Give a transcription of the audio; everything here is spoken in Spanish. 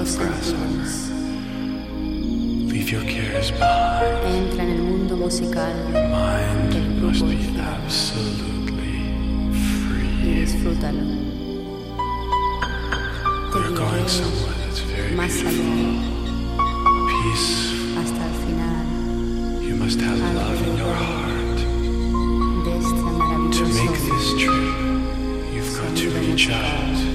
los of sentidos. grasshoppers. Leave your cares behind. Entra en el mundo musical Your mind del must grupo be original absolutely y free. disfrútalo. Te We're going guiaré somewhere that's very más allá, beautiful, peaceful. hasta el final You must have love in your heart. de este To maravilloso make this trip, you've got to sonido reach musical. out.